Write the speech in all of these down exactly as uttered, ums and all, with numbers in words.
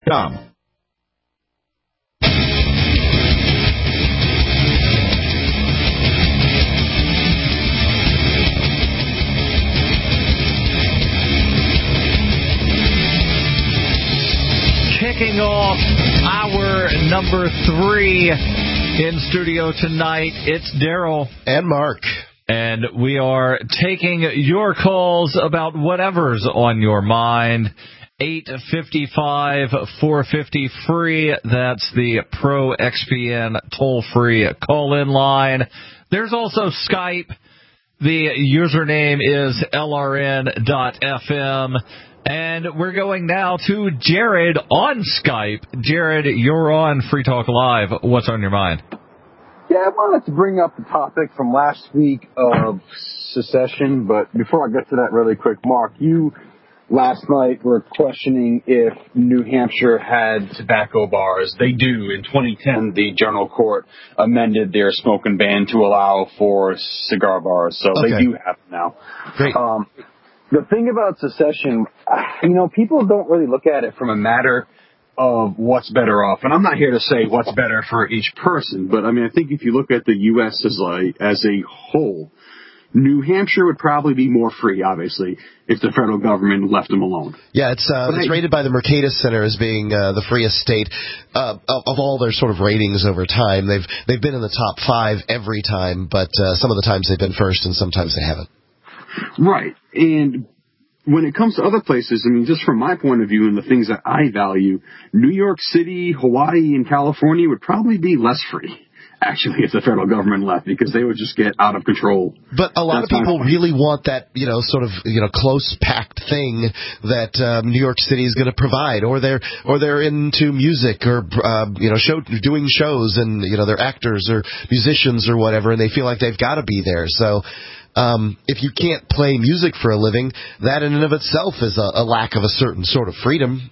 com. Kicking off hour number three in studio tonight, it's Daryl and Mark. And we are taking your calls about whatever's on your mind. eight five five, four five zero, free. That's the Pro X P N toll-free call-in line. There's also Skype. The username is L R N dot F M. And we're going now to Jared on Skype. Jared, you're on Free Talk Live. What's on your mind? Yeah, I wanted to bring up the topic from last week of secession, but before I get to that really quick, Mark, you last night were questioning if New Hampshire had tobacco bars. They do. In twenty ten, the General Court amended their smoking ban to allow for cigar bars, so okay. They do have them now. Great. Um, The thing about secession, you know, people don't really look at it from a matter of what's better off. And I'm not here to say what's better for each person, but I mean, I think if you look at the U S as a, as a whole, New Hampshire would probably be more free, obviously, if the federal government left them alone. Yeah, it's uh, it's I, rated by the Mercatus Center as being uh, the freest state uh, of, of all their sort of ratings over time. They've they've been in the top five every time, but uh, some of the times they've been first and sometimes they haven't. Right. And when it comes to other places, I mean, just from my point of view and the things that I value, New York City, Hawaii, and California would probably be less free, actually, if the federal government left, because they would just get out of control. But a lot That's of people really want that, you know, sort of, you know, close packed thing that um, New York City is going to provide, or they're or they're into music or uh, you know, show doing shows, and you know, they're actors or musicians or whatever, and they feel like they've got to be there. So. Um, if you can't play music for a living, that in and of itself is a, a lack of a certain sort of freedom.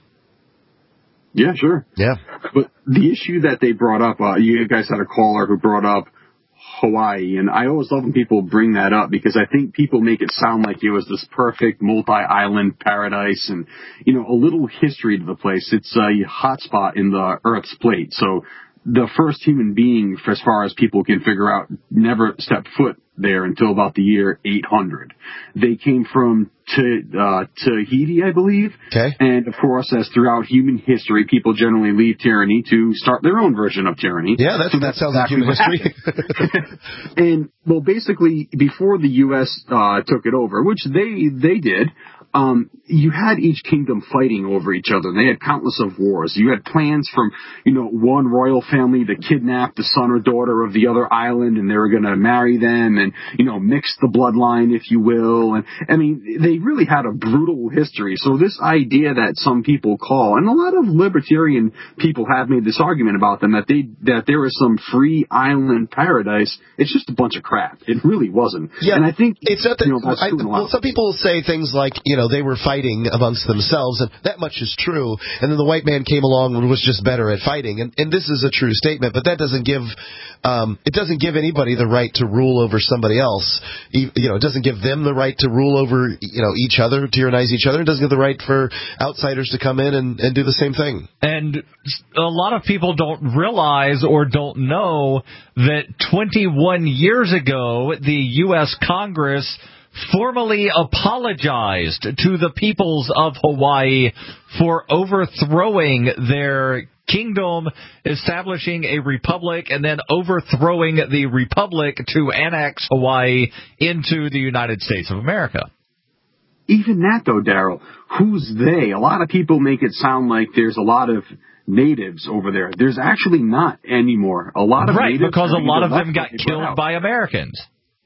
Yeah, sure. Yeah. But the issue that they brought up, uh, you guys had a caller who brought up Hawaii, and I always love when people bring that up because I think people make it sound like it was this perfect multi-island paradise and, you know, a little history to the place. It's a hotspot in the Earth's plate. So the first human being, for as far as people can figure out, never stepped foot there until about the year eight hundred. They came from T- uh, Tahiti, I believe. Okay. And, of course, as throughout human history, people generally leave tyranny to start their own version of tyranny. Yeah, that's, so that sounds exactly like human history. And, well, basically, before the U S uh, took it over, which they they did, Um, you had each kingdom fighting over each other. They had countless of wars. You had plans from, you know, one royal family to kidnap the son or daughter of the other island, and they were going to marry them and, you know, mix the bloodline, if you will. And, I mean, they really had a brutal history. So this idea that some people call, and a lot of libertarian people have made this argument about them, that they that there is some free island paradise, it's just a bunch of crap. It really wasn't. Yeah, and I think, it's not that, you know, that's I, well, some people say things like, you know, know, they were fighting amongst themselves, and that much is true. And then the white man came along and was just better at fighting. And, and this is a true statement, but that doesn't give um, it doesn't give anybody the right to rule over somebody else. You know, it doesn't give them the right to rule over, you know, each other, tyrannize each other. It doesn't give the right for outsiders to come in and, and do the same thing. And a lot of people don't realize or don't know that twenty-one years ago, the U S Congress formally apologized to the peoples of Hawaii for overthrowing their kingdom, establishing a republic, and then overthrowing the republic to annex Hawaii into the United States of America. Even that, though, Daryl, who's they? A lot of people make it sound like there's a lot of natives over there. There's actually not anymore. A lot of right, natives because a lot of them got they killed by Americans.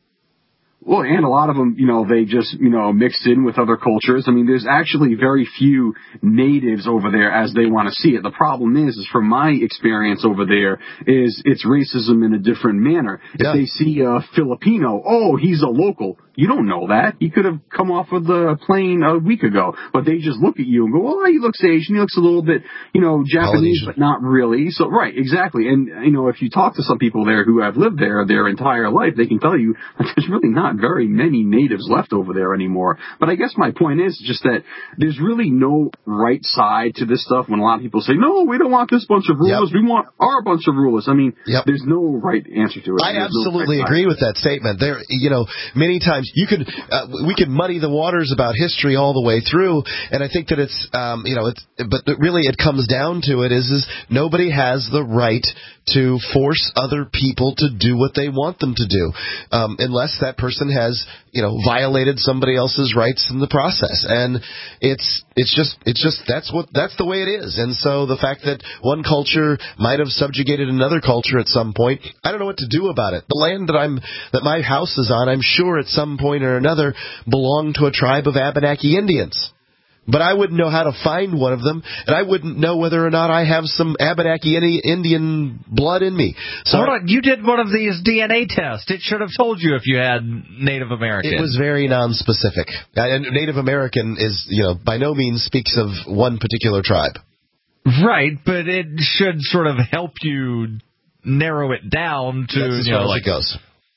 Well, and a lot of them, you know, they just, you know, mixed in with other cultures. I mean, there's actually very few natives over there as they want to see it. The problem is, is from my experience over there, is it's racism in a different manner. Yeah. If they see a Filipino, oh, he's a local. You don't know that. He could have come off of the plane a week ago, but they just look at you and go, "Oh, he looks Asian. He looks a little bit, you know, Japanese, but not really." So, right, exactly. And you know, if you talk to some people there who have lived there their entire life, they can tell you that there's really not very many natives left over there anymore. But I guess my point is just that there's really no right side to this stuff. When a lot of people say, "No, we don't want this bunch of rulers. Yep. We want our bunch of rulers." I mean, yep. there's no right answer to it. I There's absolutely no right agree with that statement. There, you know, many times you could, uh, we could muddy the waters about history all the way through, and I think that it's, um, you know, it's, but really it comes down to it is, is nobody has the right to force other people to do what they want them to do, um, unless that person has, you know, violated somebody else's rights in the process. And it's, it's just, it's just, that's what, that's the way it is. And so the fact that one culture might have subjugated another culture at some point, I don't know what to do about it. The land that I'm, that my house is on, I'm sure at some point or another belonged to a tribe of Abenaki Indians. But I wouldn't know how to find one of them, and I wouldn't know whether or not I have some Abenaki Indian blood in me. So Hold on, you did one of these D N A tests. It should have told you if you had Native American. It was very nonspecific. And Native American is, you know, by no means speaks of one particular tribe. Right, but it should sort of help you narrow it down to, That's as you know, far as like, it goes.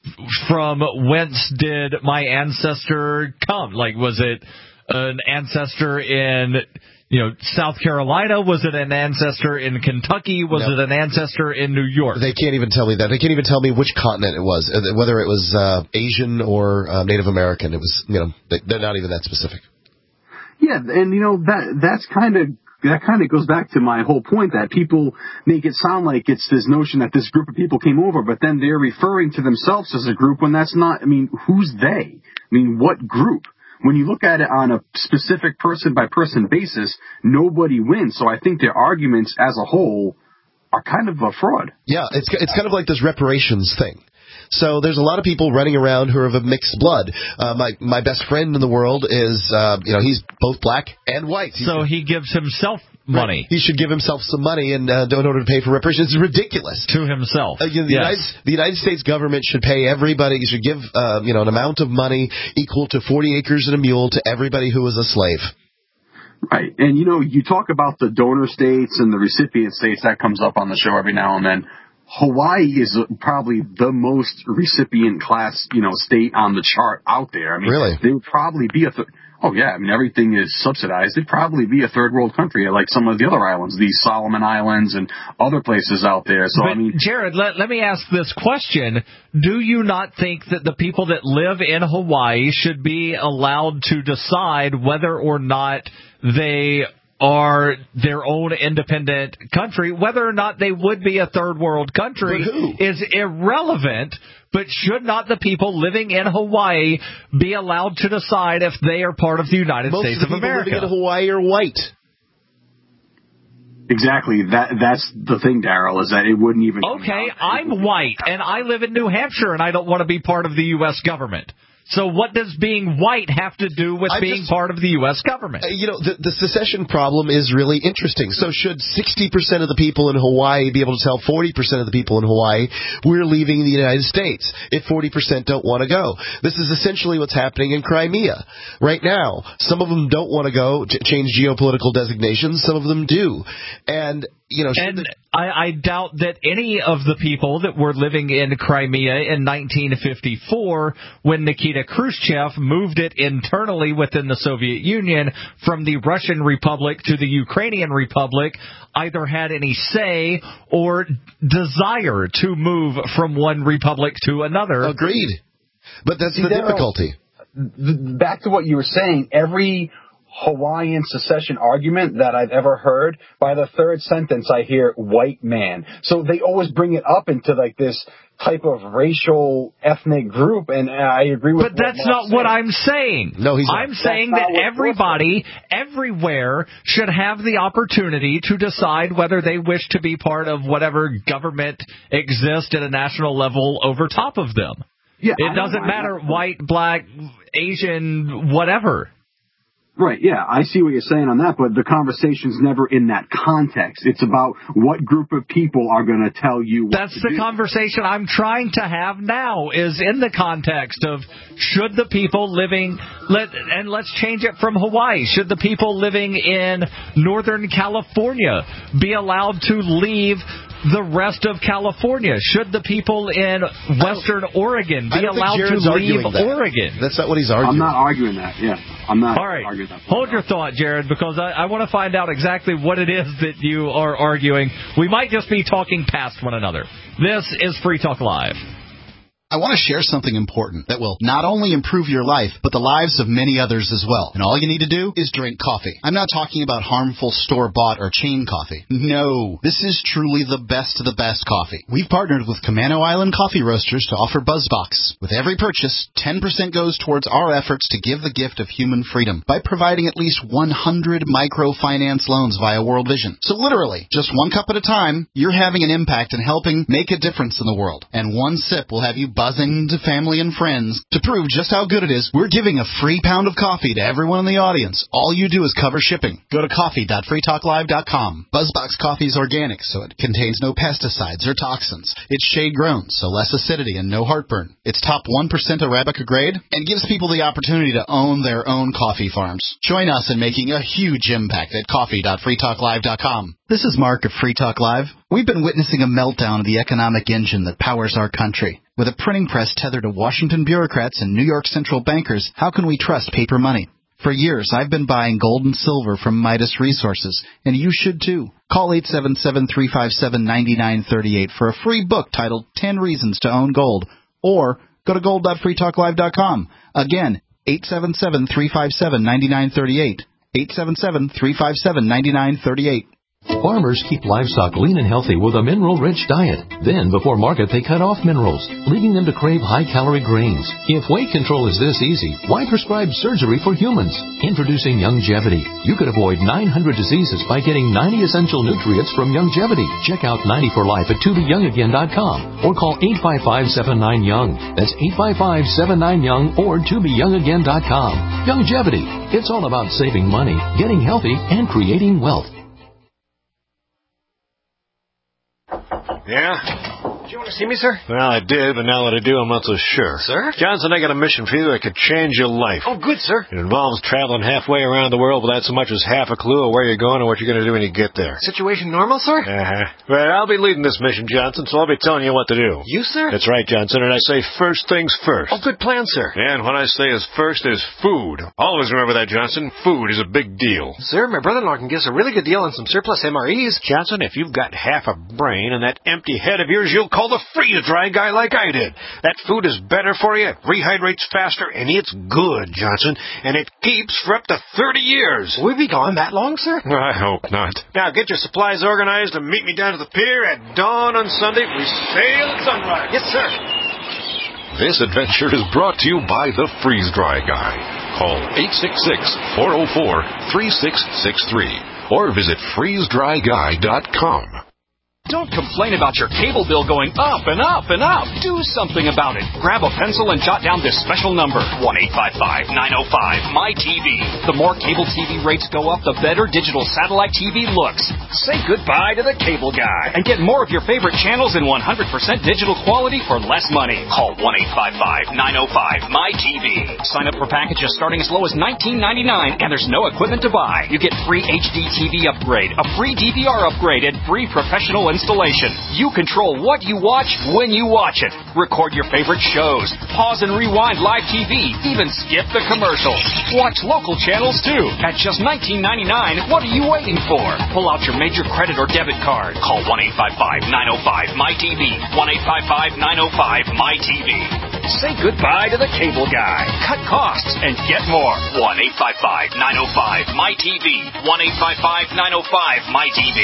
From whence did my ancestor come? Like, was it an ancestor in, you know, South Carolina? Was it an ancestor in Kentucky? Was no. it an ancestor in New York? They can't even tell me that. They can't even tell me which continent it was, whether it was uh, Asian or uh, Native American. It was, you know, they, they're not even that specific. Yeah, and you know that that's kind of. That kind of goes back to my whole point that people make it sound like it's this notion that this group of people came over, but then they're referring to themselves as a group when that's not, I mean, who's they? I mean, what group? When you look at it on a specific person-by-person basis, nobody wins. So I think their arguments as a whole are kind of a fraud. Yeah, it's it's kind of like this reparations thing. So there's a lot of people running around who are of mixed blood. Uh, my my best friend in the world is, uh, you know, he's both black and white. He so should, he gives himself money. Right. He should give himself some money in, uh, in order to pay for reparations. It's ridiculous. To himself. Uh, you know, the, yes. United, the United States government should pay everybody, should give, uh, you know, an amount of money equal to forty acres and a mule to everybody who was a slave. Right. And, you know, you talk about the donor states and the recipient states. That comes up on the show every now and then. Hawaii is probably the most recipient class, you know, state on the chart out there. I mean, really? They would probably be a th- oh yeah, I mean everything is subsidized. It'd probably be a third world country like some of the other islands, these Solomon Islands and other places out there. So but, I mean, Jared, let, let me ask this question: do you not think that the people that live in Hawaii should be allowed to decide whether or not they are their own independent country? Whether or not they would be a third world country is irrelevant, but should not the people living in Hawaii be allowed to decide if they are part of the United Most States of, the of people America? living in Hawaii are white. Exactly. That that's the thing, Daryl, is that it wouldn't even Okay, I'm white, and I live in New Hampshire, and I don't want to be part of the U S government. So what does being white have to do with I'm being just, part of the U S government? Uh, you know, the, the secession problem is really interesting. So should sixty percent of the people in Hawaii be able to tell forty percent of the people in Hawaii, we're leaving the United States, if forty percent don't want to go? This is essentially what's happening in Crimea right now. Some of them don't want to go, to change geopolitical designations. Some of them do. And, you know, and the, I, I doubt that any of the people that were living in Crimea in nineteen fifty-four, when Nikita Khrushchev moved it internally within the Soviet Union from the Russian Republic to the Ukrainian Republic, either had any say or desire to move from one republic to another. Agreed. But that's See, the Daryl, difficulty. Th- back to what you were saying, every Hawaiian secession argument that I've ever heard, by the third sentence I hear white man. So they always bring it up into like this type of racial ethnic group, and I agree with. But that's not what I'm saying. No, he's. I'm saying that everybody, everywhere, should have the opportunity to decide whether they wish to be part of whatever government exists at a national level over top of them. Yeah, it doesn't matter white, black, Asian, whatever. Right, yeah, I see what you're saying on that, but the conversation's never in that context. It's about what group of people are going to tell you what That's to the do. conversation I'm trying to have now, is in the context of should the people living, let, and let's change it from Hawaii, should the people living in Northern California be allowed to leave the rest of California? Should the people in Western Oregon be allowed to leave Oregon? That's not what he's arguing. I'm not arguing that, yeah. I'm not All right. arguing that. Hold your thought, Jared, because I, I want to find out exactly what it is that you are arguing. We might just be talking past one another. This is Free Talk Live. I want to share something important that will not only improve your life, but the lives of many others as well. And all you need to do is drink coffee. I'm not talking about harmful store-bought or chain coffee. No, this is truly the best of the best coffee. We've partnered with Camano Island Coffee Roasters to offer BuzzBox. With every purchase, ten percent goes towards our efforts to give the gift of human freedom by providing at least one hundred microfinance loans via World Vision. So literally, just one cup at a time, you're having an impact and helping make a difference in the world. And one sip will have you buzzing to family and friends. To prove just how good it is, we're giving a free pound of coffee to everyone in the audience. All you do is cover shipping. Go to coffee dot free talk live dot com. BuzzBox coffee is organic, so it contains no pesticides or toxins. It's shade-grown, so less acidity and no heartburn. It's top one percent Arabica grade and gives people the opportunity to own their own coffee farms. Join us in making a huge impact at coffee dot free talk live dot com. This is Mark of Free Talk Live. We've been witnessing a meltdown of the economic engine that powers our country. With a printing press tethered to Washington bureaucrats and New York central bankers, how can we trust paper money? For years, I've been buying gold and silver from Midas Resources, and you should too. Call eight seven seven, three five seven, nine nine three eight for a free book titled ten reasons to Own Gold, or go to gold dot free talk live dot com. Again, eight seven seven, three five seven, nine nine three eight, eight seven seven, three five seven, nine nine three eight. Farmers keep livestock lean and healthy with a mineral-rich diet. Then, before market, they cut off minerals, leading them to crave high-calorie grains. If weight control is this easy, why prescribe surgery for humans? Introducing Youngevity. You could avoid nine hundred diseases by getting ninety essential nutrients from Youngevity. Check out ninety for life at to be young again dot com or call eight five five, seven nine, young. That's eight five five, seven nine, young or to be young again dot com. Youngevity. It's all about saving money, getting healthy, and creating wealth. Yeah? Did you want to see me, sir? Well, I did, but now that I do, I'm not so sure. Sir? Johnson, I got a mission for you that could change your life. Oh, good, sir. It involves traveling halfway around the world without so much as half a clue of where you're going or what you're going to do when you get there. Situation normal, sir? Uh-huh. Well, I'll be leading this mission, Johnson, so I'll be telling you what to do. You, sir? That's right, Johnson, and I say first things first. Oh, good plan, sir. And what I say is first is food. Always remember that, Johnson. Food is a big deal. Sir, my brother-in-law can give us a really good deal on some surplus M R Es. Johnson, if you've got half a brain and that empty head of yours, you'll call the freeze-dry guy like I did. That food is better for you, it rehydrates faster, and it's good, Johnson, and it keeps for up to thirty years. Will we be gone that long, sir? I hope not. Now, get your supplies organized and meet me down to the pier at dawn on Sunday. We sail at sunrise. Yes, sir. This adventure is brought to you by the Freeze-Dry Guy. Call eight six six, four oh four, three six six three or visit freeze dry guy dot com. Don't complain about your cable bill going up and up and up. Do something about it. Grab a pencil and jot down this special number, one eight five five, nine oh five, M Y T V. The more cable T V rates go up, the better digital satellite T V looks. Say goodbye to the cable guy and get more of your favorite channels in one hundred percent digital quality for less money. Call one eight five five, nine oh five, M Y T V. Sign up for packages starting as low as nineteen ninety-nine, and there's no equipment to buy. You get free H D T V upgrade, a free D V R upgrade, and free professional installation. You control what you watch when you watch it. Record your favorite shows. Pause and rewind live T V. Even skip the commercials. Watch local channels too. At just nineteen ninety-nine, what are you waiting for? Pull out your major credit or debit card. Call one eight five five, nine oh five, M Y T V. one eight five five, nine oh five, M Y T V. Say goodbye to the cable guy. Cut costs and get more. one eight five five, nine oh five, M Y T V. one eight five five, nine oh five, M Y T V.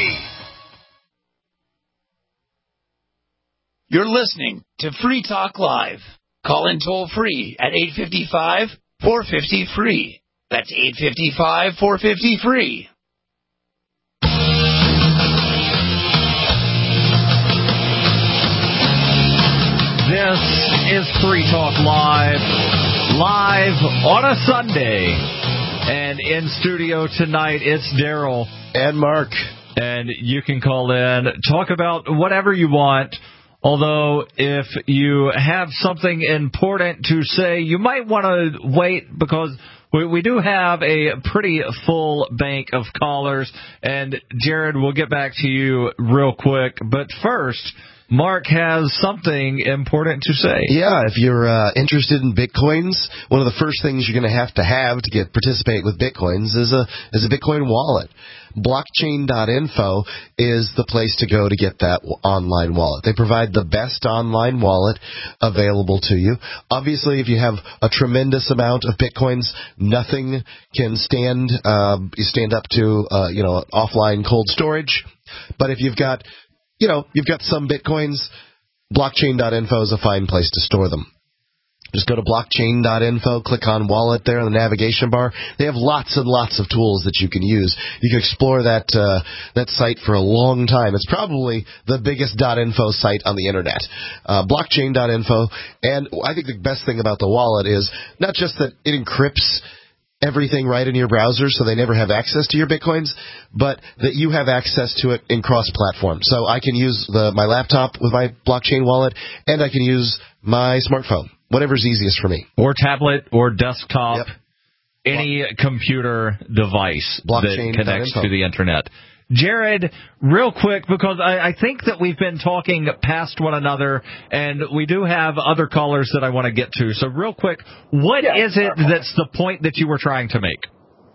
You're listening to Free Talk Live. Call in toll free at eight five five, four five zero, free. That's eight five five, four five zero, free. This is Free Talk Live, live on a Sunday. And in studio tonight, it's Daryl. And Mark. And you can call in, talk about whatever you want. Although, if you have something important to say, you might want to wait because we, we do have a pretty full bank of callers. And, Jared, we'll get back to you real quick. But first, Mark has something important to say. Yeah, if you're uh, interested in Bitcoins, one of the first things you're going to have to have to get participate with Bitcoins is a is a Bitcoin wallet. Blockchain dot info is the place to go to get that online wallet. They provide the best online wallet available to you. Obviously, if you have a tremendous amount of Bitcoins, nothing can stand uh, stand up to uh, you know offline cold storage. But if you've got you know you've got some Bitcoins, Blockchain dot info is a fine place to store them. Just go to Blockchain dot info, click on Wallet there in the navigation bar. They have lots and lots of tools that you can use. You can explore that uh, that site for a long time. It's probably the biggest .info site on the Internet. Uh, Blockchain dot info. And I think the best thing about the wallet is not just that it encrypts everything right in your browser so they never have access to your Bitcoins, but that you have access to it in cross-platform. So I can use the, my laptop with my blockchain wallet, and I can use my smartphone. Whatever's easiest for me. Or tablet or desktop, yep. any Block- computer device Blockchain that connects to the Internet. Jared, real quick, because I, I think that we've been talking past one another, and we do have other callers that I want to get to. So real quick, what yeah, is it that's the point that you were trying to make?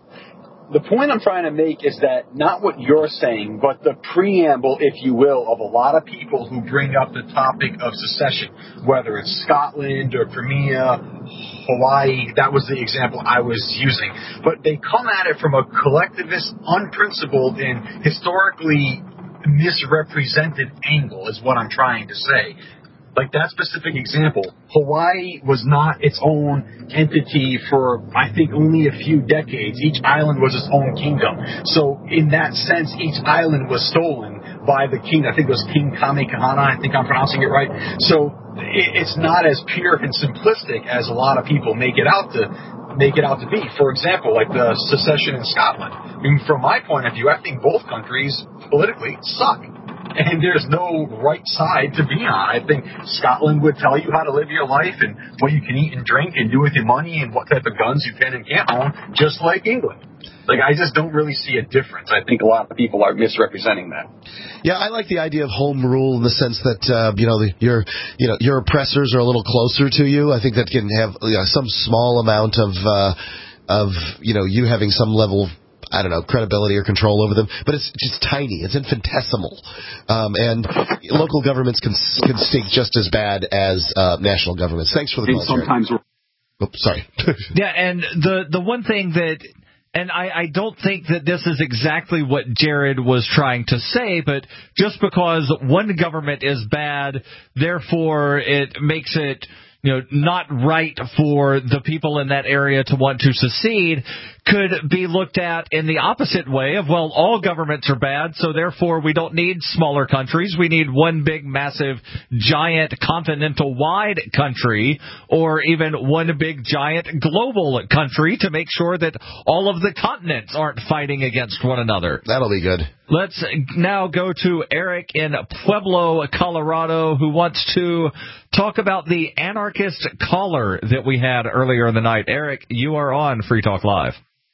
The point I'm trying to make is that not what you're saying, but the preamble, if you will, of a lot of people who bring up the topic of secession, whether it's Scotland or Crimea, Hawaii. That was the example I was using. But they come at it from a collectivist, unprincipled, and historically misrepresented angle is what I'm trying to say. Like that specific example, Hawaii was not its own entity for, I think, only a few decades. Each island was its own kingdom. So in that sense, each island was stolen by the king. I think it was King Kamekahana. I think I'm pronouncing it right. So it's not as pure and simplistic as a lot of people make it out to make it out to be. For example, like the secession in Scotland. I mean, from my point of view, I think both countries politically suck. And there's no right side to be on. I think Scotland would tell you how to live your life and what you can eat and drink and do with your money and what type of guns you can and can't own, just like England. Like, I just don't really see a difference. I think a lot of people are misrepresenting that. Yeah, I like the idea of home rule in the sense that, uh, you know, the, your, you know, your oppressors are a little closer to you. I think that can have you know, some small amount of, uh, of, you know, you having some level of, I don't know, credibility or control over them, but it's just tiny. It's infinitesimal. Um, and local governments can can stink just as bad as uh, national governments. Thanks for the call. Sometimes we're... Oops, sorry. Yeah, and the, the one thing that, and I, I don't think that this is exactly what Jared was trying to say, but just because one government is bad, therefore it makes it, you know, not right for the people in that area to want to secede, could be looked at in the opposite way of, well, all governments are bad, so therefore we don't need smaller countries. We need one big, massive, giant, continental-wide country, or even one big, giant, global country to make sure that all of the continents aren't fighting against one another. That'll be good. Let's now go to Eric in Pueblo, Colorado, who wants to talk about the anarchist caller that we had earlier in the night. Eric, you are on Free Talk Live.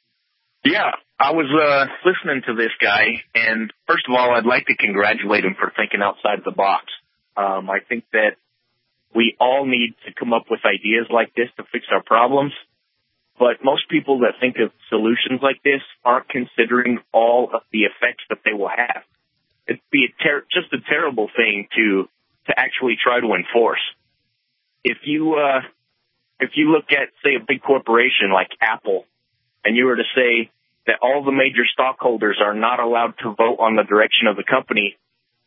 Yeah, I was uh, listening to this guy, and first of all, I'd like to congratulate him for thinking outside the box. Um, I think that we all need to come up with ideas like this to fix our problems, but most people that think of solutions like this aren't considering all of the effects that they will have. It'd be a ter- just a terrible thing to to actually try to enforce. If you uh, if you look at, say, a big corporation like Apple, and you were to say that all the major stockholders are not allowed to vote on the direction of the company,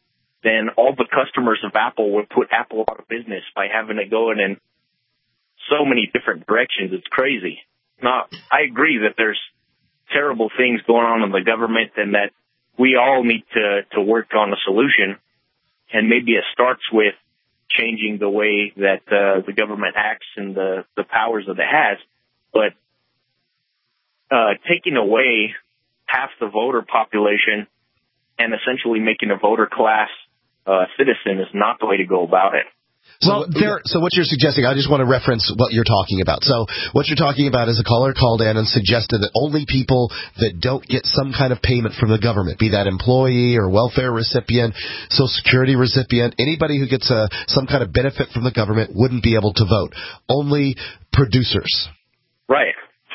then all the customers of Apple would put Apple out of business by having to go in in so many different directions. It's crazy. Now, I agree that there's terrible things going on in the government and that we all need to, to work on a solution. And maybe it starts with changing the way that uh, the government acts and the, the powers that it has. But uh, taking away half the voter population and essentially making a voter class uh, citizen is not the way to go about it. So, well, there, so what you're suggesting, I just want to reference what you're talking about. So what you're talking about is a caller called in and suggested that only people that don't get some kind of payment from the government, be that employee or welfare recipient, Social Security recipient, anybody who gets a, some kind of benefit from the government wouldn't be able to vote. Only producers. Right.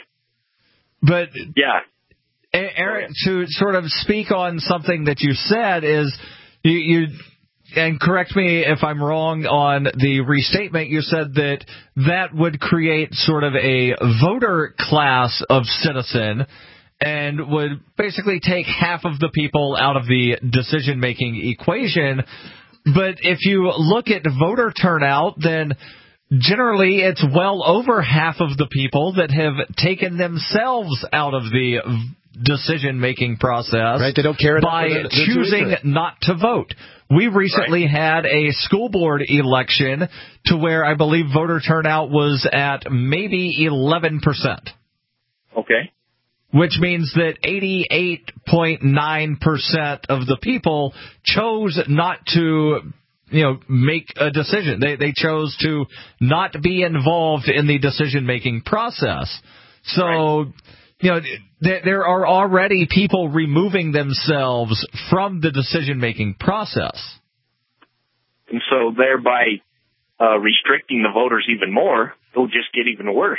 But, yeah. Eric, to sort of speak on something that you said is you, you and correct me if I'm wrong on the restatement, you said that that would create sort of a voter class of citizen and would basically take half of the people out of the decision-making equation. But if you look at voter turnout, then generally it's well over half of the people that have taken themselves out of the decision-making process right, they don't care by the, the choosing not to vote. We recently right. had a school board election to where I believe voter turnout was at maybe eleven percent. Okay. Which means that eighty-eight point nine percent of the people chose not to, you know, make a decision. They they chose to not be involved in the decision-making process. So, right. you know, th- there are already people removing themselves from the decision-making process. And so thereby uh, restricting the voters even more, it'll just get even worse.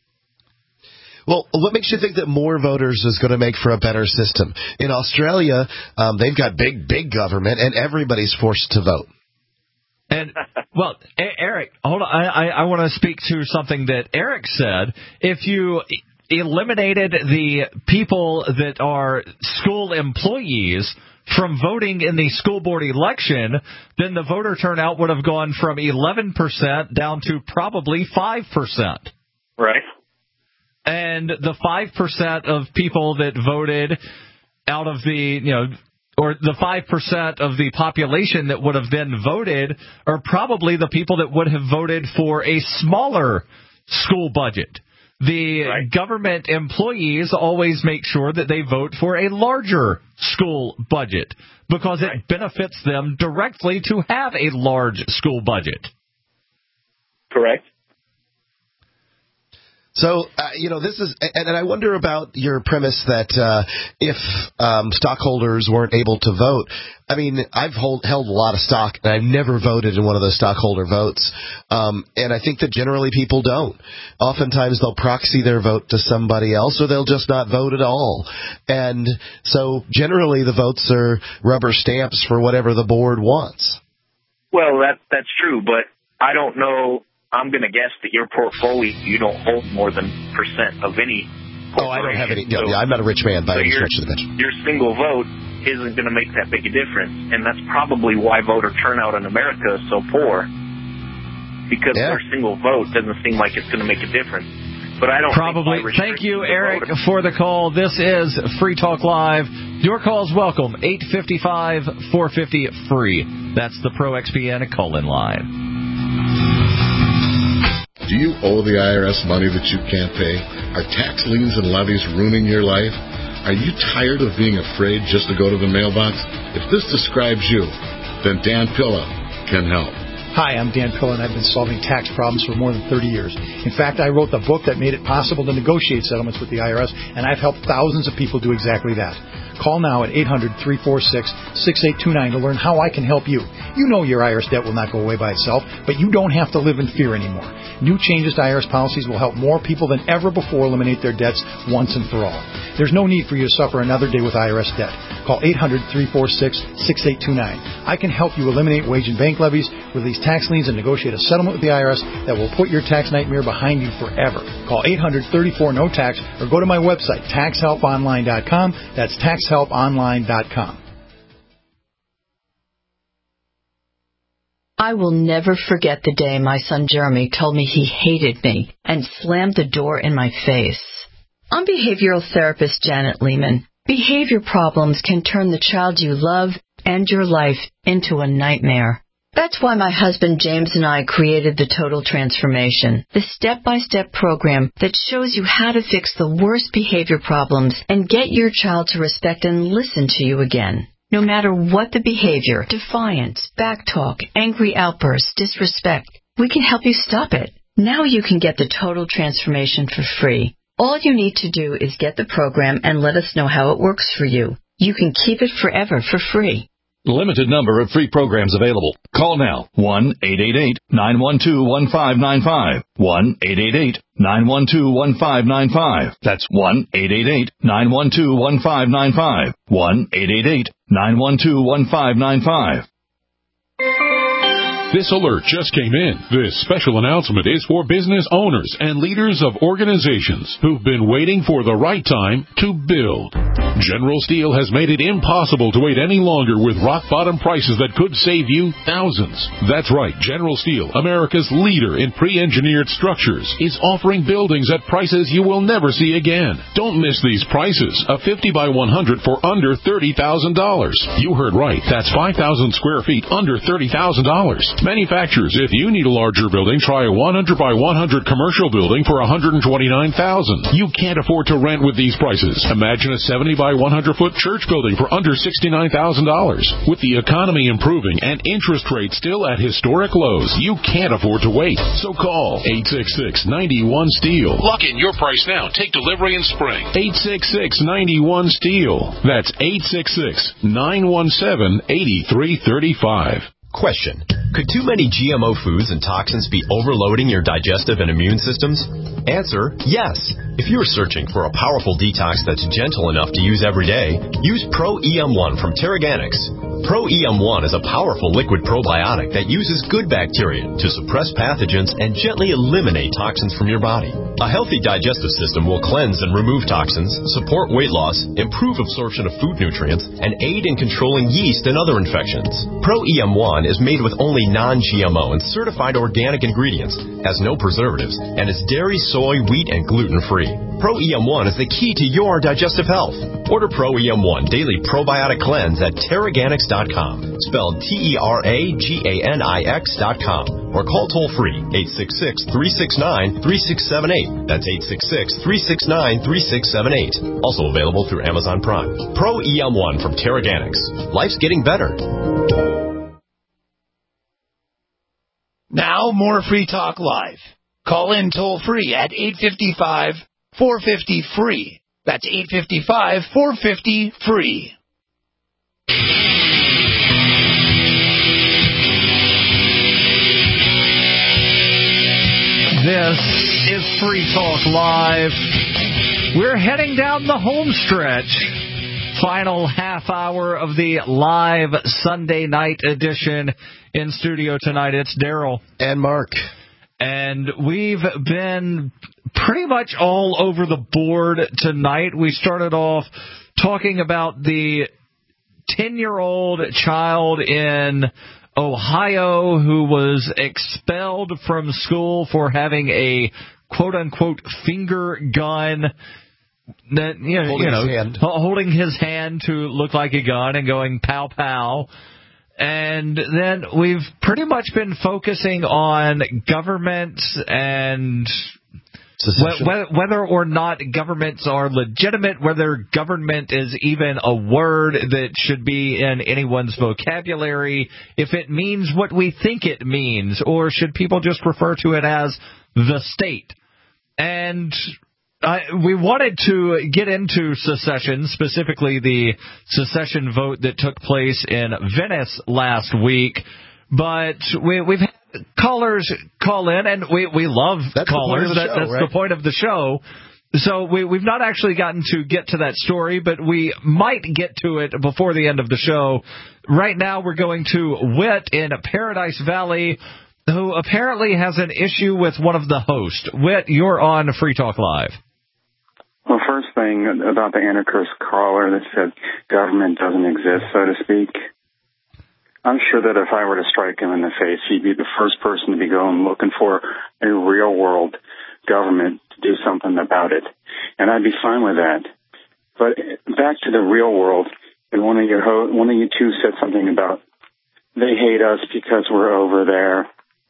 Well, what makes you think that more voters is going to make for a better system? In Australia, um, they've got big, big government, and everybody's forced to vote. And, well, Eric, hold on. I, I want to speak to something that Eric said. If you eliminated the people that are school employees from voting in the school board election, then the voter turnout would have gone from eleven percent down to probably five percent. Right. And the five percent of people that voted out of the, you know, or the five percent of the population that would have then voted are probably the people that would have voted for a smaller school budget. The right. government employees always make sure that they vote for a larger school budget because right. it benefits them directly to have a large school budget. Correct. So, uh, you know, this is, and, and I wonder about your premise that uh, if um, stockholders weren't able to vote. I mean, I've hold, held a lot of stock, and I've never voted in one of those stockholder votes. Um, and I think that generally people don't. Oftentimes they'll proxy their vote to somebody else, or they'll just not vote at all. And so generally the votes are rubber stamps for whatever the board wants. Well, that that's true, but I don't know. I'm going to guess that your portfolio, you don't hold more than percent of any corporation. Oh, I don't have any. So, yeah, I'm not a rich man by so any your, stretch of the bench. Your single vote isn't going to make that big a difference, and that's probably why voter turnout in America is so poor, because yeah. their single vote doesn't seem like it's going to make a difference. But I don't Probably. Think Thank you, Eric, voter. for the call. This is Free Talk Live. Your call's welcome. eight five five, four five zero, free. That's the Pro X P N call-in line. Do you owe the I R S money that you can't pay? Are tax liens and levies ruining your life? Are you tired of being afraid just to go to the mailbox? If this describes you, then Dan Pilla can help. Hi, I'm Dan Pilla, and I've been solving tax problems for more than thirty years. In fact, I wrote the book that made it possible to negotiate settlements with the I R S, and I've helped thousands of people do exactly that. Call now at eight hundred, three four six, six eight two nine to learn how I can help you. You know your I R S debt will not go away by itself, but you don't have to live in fear anymore. New changes to I R S policies will help more people than ever before eliminate their debts once and for all. There's no need for you to suffer another day with I R S debt. Call eight hundred, three four six, six eight two nine. I can help you eliminate wage and bank levies, release tax liens, and negotiate a settlement with the I R S that will put your tax nightmare behind you forever. Call eight hundred, thirty-four, no tax or go to my website, tax help online dot com. That's tax help online dot com. I will never forget the day my son Jeremy told me he hated me and slammed the door in my face. I'm behavioral therapist Janet Lehman. Behavior problems can turn the child you love and your life into a nightmare. That's why my husband James and I created the Total Transformation, the step-by-step program that shows you how to fix the worst behavior problems and get your child to respect and listen to you again. No matter what the behavior, defiance, backtalk, angry outbursts, disrespect, we can help you stop it. Now you can get the Total Transformation for free. All you need to do is get the program and let us know how it works for you. You can keep it forever for free. Limited number of free programs available. Call now. one eight eight eight, nine one two, one five nine five. one eight eight eight, nine one two, one five nine five. That's one eight eight eight, nine one two, one five nine five. one eight eight eight, nine one two, one five nine five. This alert just came in. This special announcement is for business owners and leaders of organizations who've been waiting for the right time to build. General Steel has made it impossible to wait any longer with rock-bottom prices that could save you thousands. That's right. General Steel, America's leader in pre-engineered structures, is offering buildings at prices you will never see again. Don't miss these prices. A fifty by one hundred for under thirty thousand dollars. You heard right. That's five thousand square feet under thirty thousand dollars. Manufacturers, if you need a larger building, try a one hundred by one hundred commercial building for one hundred twenty-nine thousand dollars. You can't afford to rent with these prices. Imagine a seventy by one hundred foot church building for under sixty-nine thousand dollars. With the economy improving and interest rates still at historic lows, you can't afford to wait. So call eight six six, nine one, STEEL. Lock in your price now. Take delivery in spring. eight six six, nine one, STEEL. That's eight six six, nine one seven, eight three three five. Question. Could too many G M O foods and toxins be overloading your digestive and immune systems? Answer, yes. If you're searching for a powerful detox that's gentle enough to use every day, use Pro E M one from Terraganics. Pro E M one is a powerful liquid probiotic that uses good bacteria to suppress pathogens and gently eliminate toxins from your body. A healthy digestive system will cleanse and remove toxins, support weight loss, improve absorption of food nutrients, and aid in controlling yeast and other infections. Pro E M one is made with only non-G M O and certified organic ingredients, has no preservatives, and is dairy, soy, wheat, and gluten-free. Pro E M one is the key to your digestive health. Order Pro E M one Daily Probiotic Cleanse at Terraganics dot com, spelled T E R A G A N I X dot com, or call toll-free eight six six, three six nine, three six seven eight. That's eight six six, three six nine, three six seven eight. Also available through Amazon Prime. Pro E M one from Terraganics. Life's getting better. Now, more Free Talk Live. Call in toll-free at eight five five, four five zero, free. That's eight five five, four five zero, free. This is Free Talk Live. We're heading down the home stretch. Final half hour of the live Sunday night edition. In studio tonight, it's Daryl. And Mark. And we've been pretty much all over the board tonight. We started off talking about the ten-year-old child in Ohio who was expelled from school for having a quote-unquote finger gun. That, you know, holding, you know, his hand. holding his hand to look like a gun and going pow pow. And then we've pretty much been focusing on government and wh- whether or not governments are legitimate, whether government is even a word that should be in anyone's vocabulary, if it means what we think it means, or should people just refer to it as the state. And Uh, we wanted to get into secession, specifically the secession vote that took place in Venice last week, but we, we've had callers call in, and we, we love that's callers. The that, show, that's right? the point of the show. So we, we've not actually gotten to get to that story, but we might get to it before the end of the show. Right now we're going to Whit in Paradise Valley, who apparently has an issue with one of the hosts. Whit, you're on Free Talk Live. Well, first thing about the anarchist caller that said government doesn't exist, so to speak, I'm sure that if I were to strike him in the face, he'd be the first person to be going looking for a real-world government to do something about it. And I'd be fine with that. But back to the real world, and one of your ho- one of you two said something about they hate us because we're over there.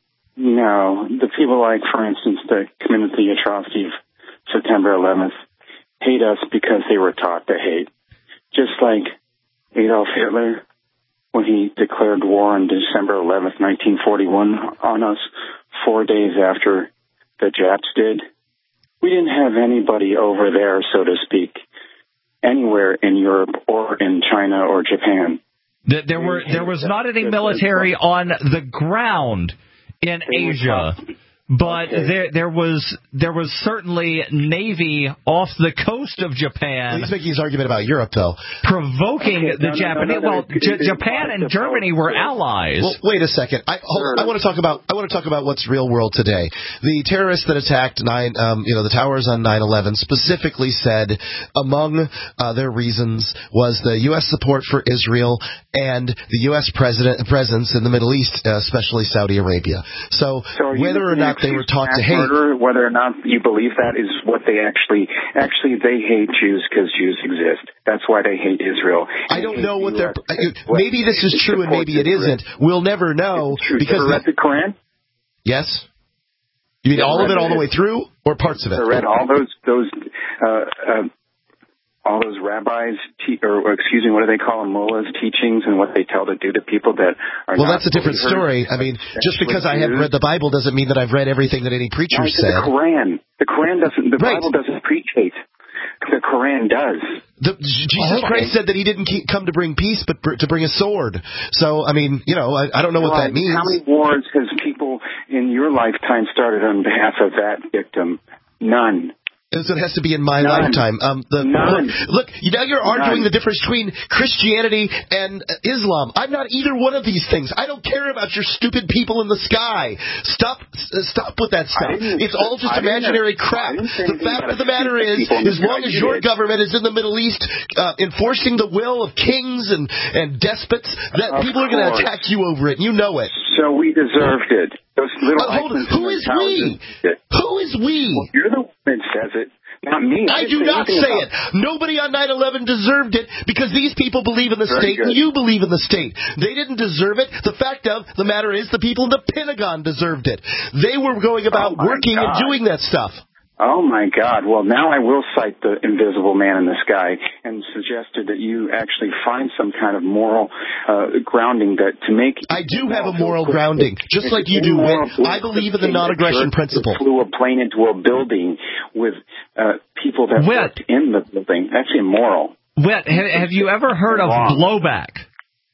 No, the people like, for instance, that committed the atrocity of September eleventh hate us because they were taught to hate. Just like Adolf Hitler, when he declared war on December eleventh, nineteen forty-one on us, four days after the Japs did. We didn't have anybody over there, so to speak, anywhere in Europe or in China or Japan. There, there were there was not any military on the ground in Asia, but okay. there there was there was certainly Navy off the coast of Japan. He's making his argument about Europe, though, provoking okay, the no, Japanese. No, no, no, well, J- Japan and Germany were allies. Well, wait a second. I hold, I want to talk about I want to talk about what's real world today. The terrorists that attacked nine, um, you know, the towers on nine eleven specifically said among uh, their reasons was the U S support for Israel and the U S president presence in the Middle East, uh, especially Saudi Arabia. So, so whether or not they were taught to hate, murder, whether or not you believe that is what they actually actually they hate Jews because Jews exist. That's why they hate Israel. I don't know what they're. Maybe this is true and maybe it isn't. We'll never know because read the Quran. Yes. You mean all of it, all the way through, or parts of it? I read all those those. Uh, uh, all those rabbis, te- or, or excuse me, what do they call them, mullahs, teachings, and what they tell to do to people that are well, not that's a different story. I mean, just because I have read the Bible doesn't mean that I've read everything that any preacher no, said. The Quran. The Quran doesn't, the right. Bible doesn't preach hate. The Quran does. The, Jesus oh, Christ said that he didn't keep, come to bring peace, but br- to bring a sword. So, I mean, you know, I, I don't know what well, that means. How many wars has people in your lifetime started on behalf of that victim? None. So it has to be in my None. lifetime. Um, the, None. Look, look, now you're arguing None. the difference between Christianity and Islam. I'm not either one of these things. I don't care about your stupid people in the sky. Stop, uh, stop with that stuff. It's all just imaginary crap. The fact of the matter is, as long as your government is in the Middle East uh, enforcing the will of kings and, and despots, that people are going to attack you over it. You know it. So we deserved it. Those little uh, hold on. Who is we? Who is we? Well, you're the one that says it. Not me. I, I do not say it. Nobody on nine eleven deserved it because these people believe in the Very state good. and you believe in the state. They didn't deserve it. The fact of the matter is the people in the Pentagon deserved it. They were going about oh working God. and doing that stuff. Oh, my God. Well, now I will cite the invisible man in the sky and suggested that you actually find some kind of moral uh, grounding that to make... I do have a moral grounding, just like you do, Whit. I believe in the non-aggression principle. Flew a plane into a building with uh, people that Whit. worked in the building. That's immoral. Whit, have you ever heard of blowback?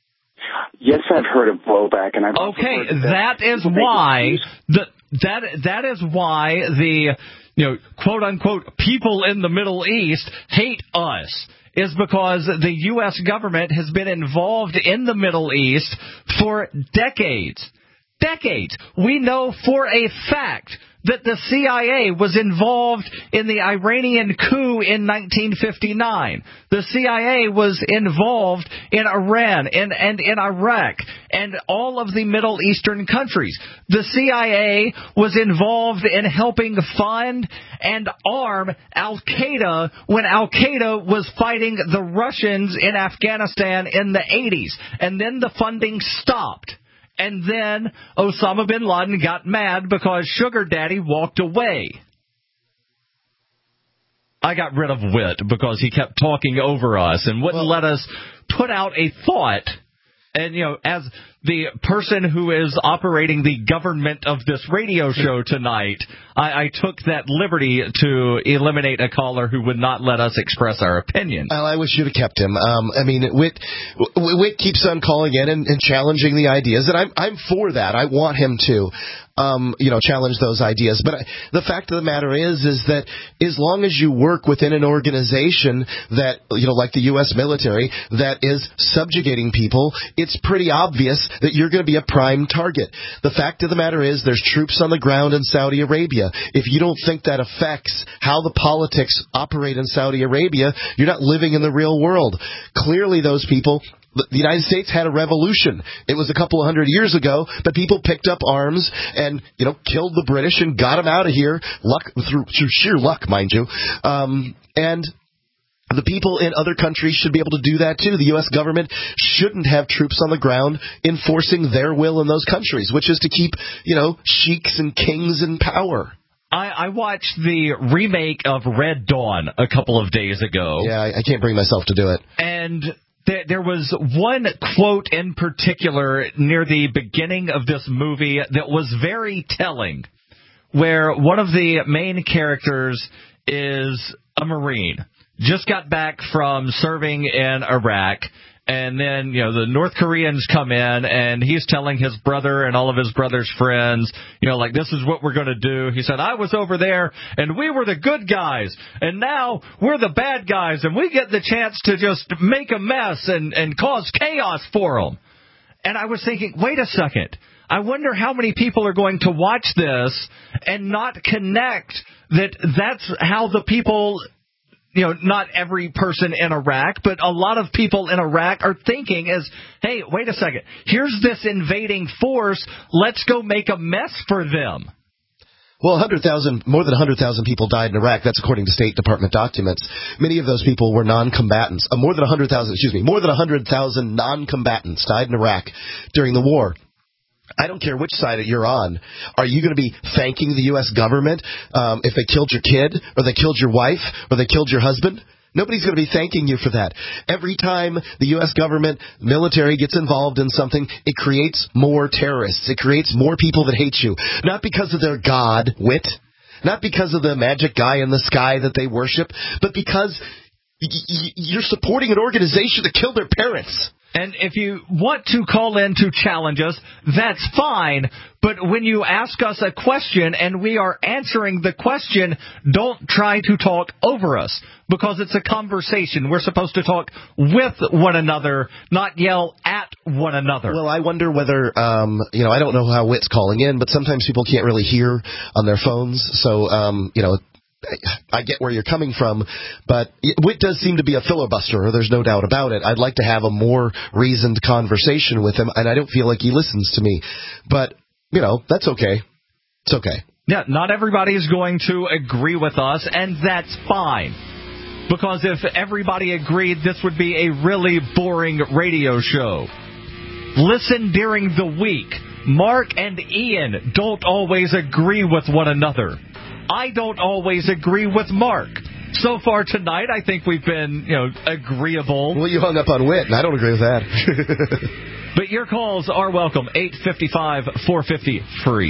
Yes, I've heard of blowback, and I've okay. Also heard that, that is why the that that is why the you know quote unquote people in the Middle East hate us. Is because the U S government has been involved in the Middle East for decades. Decades. We know for a fact that the C I A was involved in the Iranian coup in nineteen fifty-nine. The C I A was involved in Iran and, and in Iraq and all of the Middle Eastern countries. The C I A was involved in helping fund and arm Al-Qaeda when Al-Qaeda was fighting the Russians in Afghanistan in the eighties. And then the funding stopped. And then Osama bin Laden got mad because Sugar Daddy walked away. I got rid of Whit because he kept talking over us and wouldn't well, let us put out a thought. And, you know, as the person who is operating the government of this radio show tonight, I, I took that liberty to eliminate a caller who would not let us express our opinion. Well, I wish you'd have kept him. Um, I mean, Whit, Whit keeps on calling in and, and challenging the ideas, and I'm I'm for that. I want him to. Um, you know, challenge those ideas. But I, the fact of the matter is, is that as long as you work within an organization that, you know, like the U S military, that is subjugating people, it's pretty obvious that you're going to be a prime target. The fact of the matter is there's troops on the ground in Saudi Arabia. If you don't think that affects how the politics operate in Saudi Arabia, you're not living in the real world. Clearly those people... The United States had a revolution. It was a couple of hundred years ago, but people picked up arms and, you know, killed the British and got them out of here, luck through, through sheer luck, mind you. Um, and The people in other countries should be able to do that, too. The U S government shouldn't have troops on the ground enforcing their will in those countries, which is to keep, you know, sheiks and kings in power. I, I watched the remake of Red Dawn a couple of days ago. Yeah, I, I can't bring myself to do it. And th- there was one quote in particular near the beginning of this movie that was very telling, where one of the main characters is a Marine. Just got back from serving in Iraq, and then, you know, the North Koreans come in, and he's telling his brother and all of his brother's friends, you know, like, this is what we're going to do. He said, I was over there, and we were the good guys, and now we're the bad guys, and we get the chance to just make a mess and, and cause chaos for them. And I was thinking, wait a second. I wonder how many people are going to watch this and not connect that that's how the people... You know, not every person in Iraq, but a lot of people in Iraq are thinking is, hey, wait a second, here's this invading force, let's go make a mess for them. Well, one hundred thousand, more than one hundred thousand people died in Iraq. That's according to State Department documents. Many of those people were non-combatants. Uh, more than one hundred thousand, excuse me, more than one hundred thousand non-combatants died in Iraq during the war. I don't care which side you're on. Are you going to be thanking the U S government um, if they killed your kid, or they killed your wife, or they killed your husband? Nobody's going to be thanking you for that. Every time the U S government, military gets involved in something, it creates more terrorists. It creates more people that hate you. Not because of their god, wit. Not because of the magic guy in the sky that they worship, but because y- y- you're supporting an organization that killed their parents. And if you want to call in to challenge us, that's fine. But when you ask us a question and we are answering the question, don't try to talk over us, because it's a conversation. We're supposed to talk with one another, not yell at one another. Well, I wonder whether, um, you know, I don't know how Whit's calling in, but sometimes people can't really hear on their phones. So, um, you know, I get where you're coming from, but Whit does seem to be a filibusterer. There's no doubt about it. I'd like to have a more reasoned conversation with him, and I don't feel like he listens to me. But, you know, that's okay. It's okay. Yeah, not everybody is going to agree with us, and that's fine. Because if everybody agreed, this would be a really boring radio show. Listen during the week. Mark and Ian don't always agree with one another. I don't always agree with Mark. So far tonight, I think we've been, you know, agreeable. Well, you hung up on Whit, and I don't agree with that. But your calls are welcome. eight five five, four five zero, free.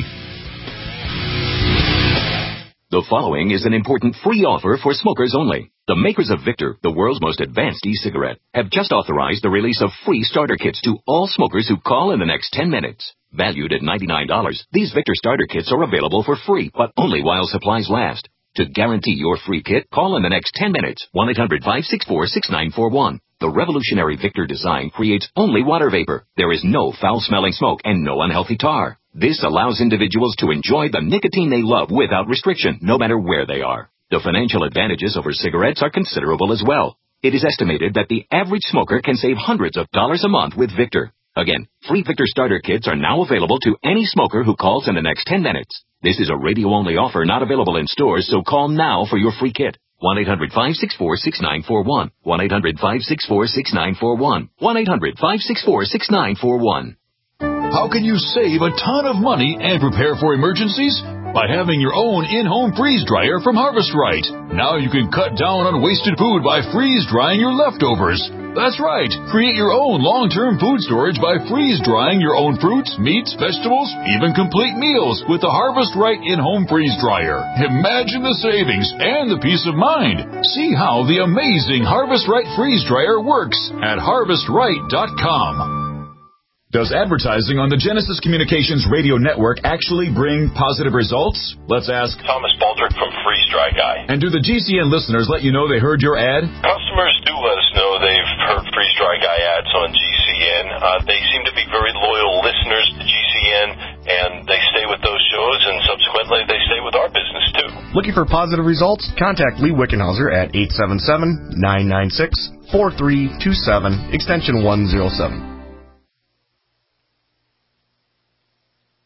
The following is an important free offer for smokers only. The makers of Victor, the world's most advanced e-cigarette, have just authorized the release of free starter kits to all smokers who call in the next ten minutes. Valued at ninety-nine dollars, these Victor starter kits are available for free, but only while supplies last. To guarantee your free kit, call in the next ten minutes, one eight hundred, five six four, six nine four one. The revolutionary Victor design creates only water vapor. There is no foul-smelling smoke and no unhealthy tar. This allows individuals to enjoy the nicotine they love without restriction, no matter where they are. The financial advantages over cigarettes are considerable as well. It is estimated that the average smoker can save hundreds of dollars a month with Victor. Again, free Victor starter kits are now available to any smoker who calls in the next ten minutes. This is a radio-only offer not available in stores, so call now for your free kit. one eight hundred, five six four, six nine four one. one eight hundred, five six four, six nine four one. one eight hundred, five six four, six nine four one. How can you save a ton of money and prepare for emergencies? By having your own in-home freeze dryer from Harvest Right. Now you can cut down on wasted food by freeze drying your leftovers. That's right. Create your own long-term food storage by freeze drying your own fruits, meats, vegetables, even complete meals with the Harvest Right in-home freeze dryer. Imagine the savings and the peace of mind. See how the amazing Harvest Right freeze dryer works at harvest right dot com. Does advertising on the Genesis Communications radio network actually bring positive results? Let's ask Thomas Baldrick from Freeze Dry Guy. And do the G C N listeners let you know they heard your ad? Customers do let us know they've heard Freeze Dry Guy ads on G C N. Uh, they seem to be very loyal listeners to G C N, and they stay with those shows, and subsequently they stay with our business too. Looking for positive results? Contact Lee Wickenhauser at eight seven seven, nine nine six, four three two seven, extension one oh seven.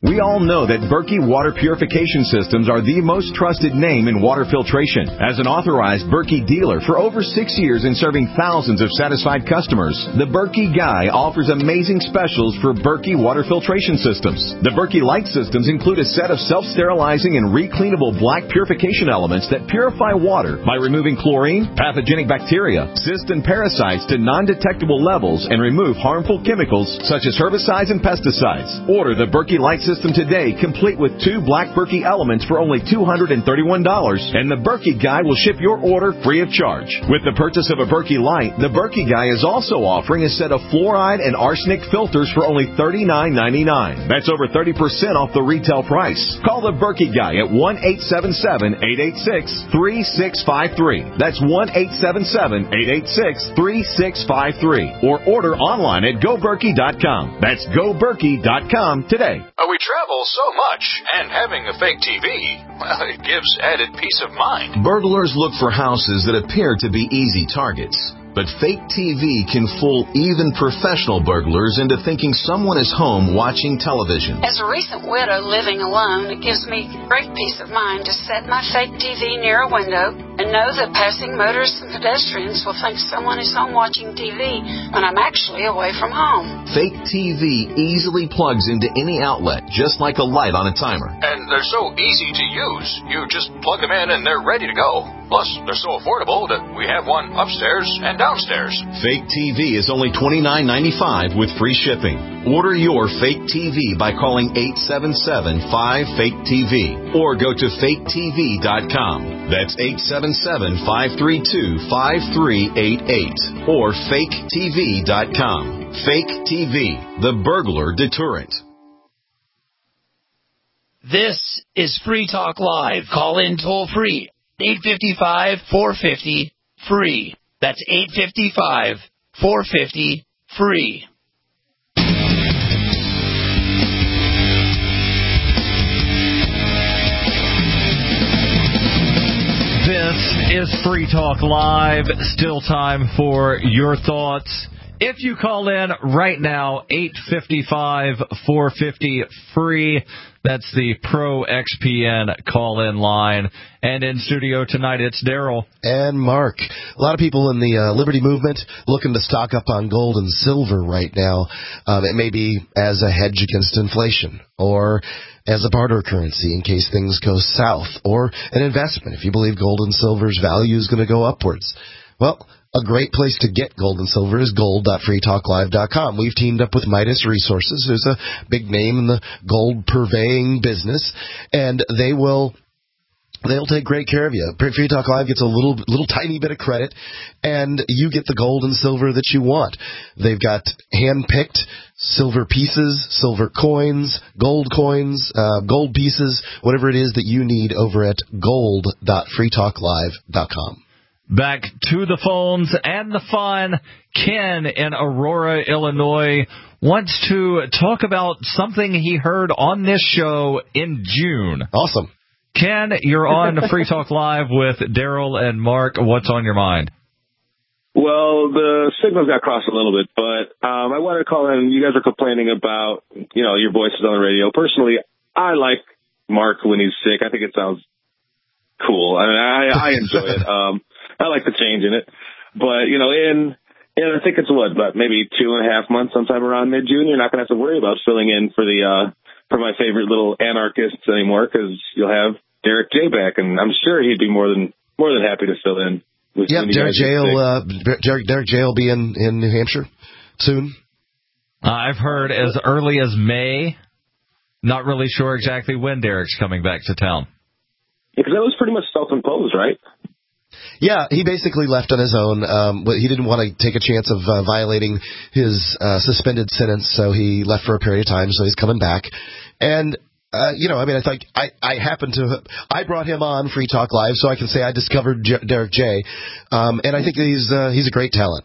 We all know that Berkey Water Purification Systems are the most trusted name in water filtration. As an authorized Berkey dealer for over six years and serving thousands of satisfied customers, the Berkey Guy offers amazing specials for Berkey Water Filtration Systems. The Berkey Light Systems include a set of self-sterilizing and recleanable black purification elements that purify water by removing chlorine, pathogenic bacteria, cysts, and parasites to non-detectable levels and remove harmful chemicals such as herbicides and pesticides. Order the Berkey Light System today, complete with two black Berkey elements for only two hundred thirty-one dollars, and the Berkey Guy will ship your order free of charge. With the purchase of a Berkey Light, the Berkey Guy is also offering a set of fluoride and arsenic filters for only thirty-nine ninety-nine. That's over thirty percent off the retail price. Call the Berkey Guy at one eight seven seven, eight eight six, three six five three. That's one eight seven seven, eight eight six, three six five three. Or order online at go berkey dot com. That's go berkey dot com today. Uh, we travel so much, and having a fake T V, well, it gives added peace of mind. Burglars look for houses that appear to be easy targets. But fake T V can fool even professional burglars into thinking someone is home watching television. As a recent widow living alone, it gives me great peace of mind to set my fake T V near a window and know that passing motorists and pedestrians will think someone is home watching T V when I'm actually away from home. Fake T V easily plugs into any outlet, just like a light on a timer. And they're so easy to use. You just plug them in and they're ready to go. Plus, they're so affordable that we have one upstairs and downstairs. Fake T V is only twenty-nine ninety-five with free shipping. Order your fake T V by calling eight seven seven, five, fake T V or go to fake T V dot com. That's eight seven seven, five three two, five three eight eight or fake T V dot com. Fake T V, the burglar deterrent. This is Free Talk Live. Call in toll free. eight five five, four five zero, free. That's eight five five, four five zero, free. This is Free Talk Live. Still time for your thoughts. If you call in right now, eight five five, four five zero, free. That's the Pro X P N call-in line. And in studio tonight, it's Daryl. And Mark. A lot of people in the uh, Liberty Movement looking to stock up on gold and silver right now. Um, it may be as a hedge against inflation or as a barter currency in case things go south, or an investment if you believe gold and silver's value is going to go upwards. Well, a great place to get gold and silver is gold dot free talk live dot com. We've teamed up with Midas Resources, who's a big name in the gold purveying business, and they will they'll take great care of you. Free Talk Live gets a little little tiny bit of credit, and you get the gold and silver that you want. They've got hand-picked silver pieces, silver coins, gold coins, uh, gold pieces, whatever it is that you need over at gold dot free talk live dot com. Back to the phones and the fun. Ken in Aurora, Illinois, wants to talk about something he heard on this show in June. Awesome. Ken, you're on Free Talk Live with Daryl and Mark. What's on your mind? Well, the signals got crossed a little bit, but um, I wanted to call in. You guys are complaining about, you know, your voices on the radio. Personally, I like Mark when he's sick. I think it sounds cool. I mean, I, I enjoy it. Um, I like the change in it. But, you know, in, in I think it's what, about maybe two and a half months, sometime around mid-June, you're not going to have to worry about filling in for the uh, for my favorite little anarchists anymore, because you'll have Derek J back, and I'm sure he'd be more than more than happy to fill in. With yeah, Derek J will uh, Derek, Derek J will be in, in New Hampshire soon. Uh, I've heard as early as May. Not really sure exactly when Derek's coming back to town. Because that was pretty much self-imposed, right? Yeah, he basically left on his own. Um, he didn't want to take a chance of uh, violating his uh, suspended sentence, so he left for a period of time, so he's coming back. And, uh, you know, I mean, I think I, I happened to, I brought him on Free Talk Live, so I can say I discovered J- Derek J. Um, and I think he's uh, he's a great talent.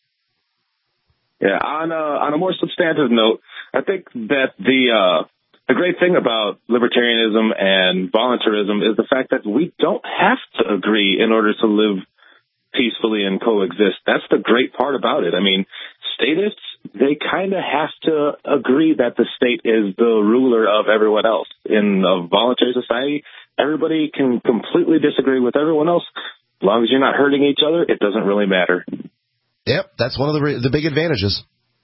Yeah, on a, on a more substantive note, I think that the... Uh, The great thing about libertarianism and voluntarism is the fact that we don't have to agree in order to live peacefully and coexist. That's the great part about it. I mean, statists, they kind of have to agree that the state is the ruler of everyone else. In a voluntary society, everybody can completely disagree with everyone else. As long as you're not hurting each other, it doesn't really matter. Yep, that's one of the re- the big advantages.